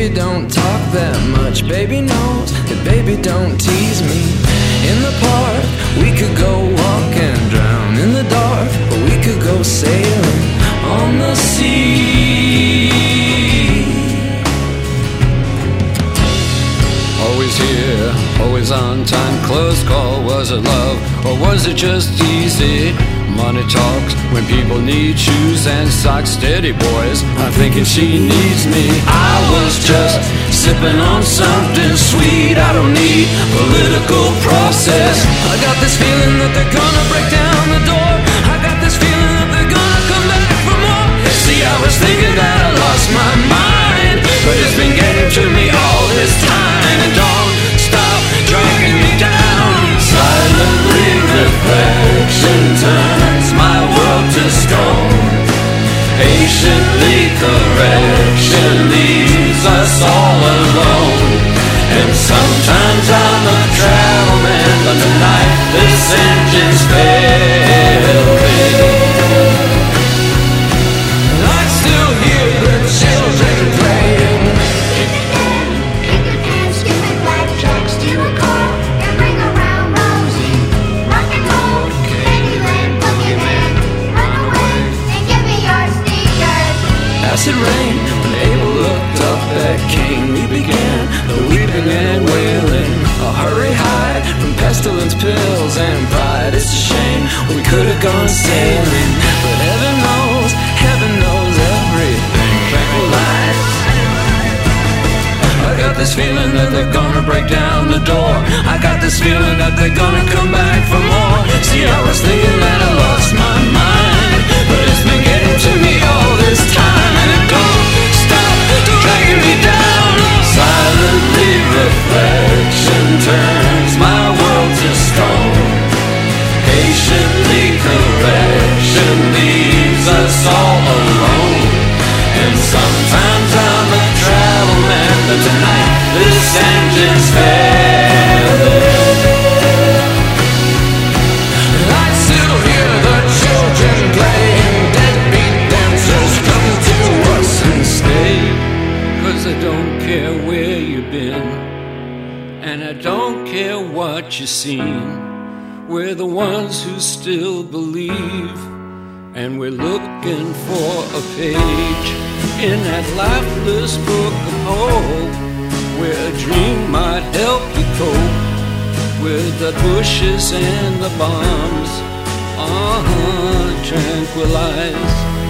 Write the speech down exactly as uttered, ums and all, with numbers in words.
Baby, don't talk that much. Baby knows that baby don't tease me. In the park, we could go walk and drown in the dark, or we could go sailing on the sea. Always here, always on time, close call. Was it love, or was it just easy? Money talks when people need shoes and socks. Steady boys, I'm thinking she needs me. I was just sipping on something sweet. I don't need political process. I got this feeling that they're gonna break down the door. I got this feeling that they're gonna come back for more. See, I was thinking that I lost my mind, but it's been getting to me all this time. And don't stop dragging me down. Silently reflection turns my world to stone. Patiently correction leaves us all alone. And sometimes I'm a travel man, but tonight this engine's failing. I still hear the children playing. Kick your can, skipping black jacks to a car and bring around Rosie. Rock and roll, Candyland, Boogeyman, run away and give me your sneakers. Acid rain, when Abel looked up at Cain, we began the weeping and wailing. A hurry hide from pestilence, pills and pride. It's a shame we could have gone sailing, but heaven knows, heaven knows everything. Tranquilize. I got this feeling that they're gonna break down the door. I got this feeling that they're gonna come back for more. See, I was thinking that I lost my mind, but it's been getting to me all this time, and it don't stop dragging me down. Silently reflection turns my world to stone. Patiently correction leaves us all alone. And sometimes I'm a travel man, but tonight this engine's failing. I still hear the children playing. Deadbeat dancers come to us and stay. 'Cause I don't care where you've been, and I don't care what you've seen. We're the ones who still believe, and we're looking for a page in that lifeless book of hope, where a dream might help you cope with the bushes and the bombs. Uh-huh, tranquilize.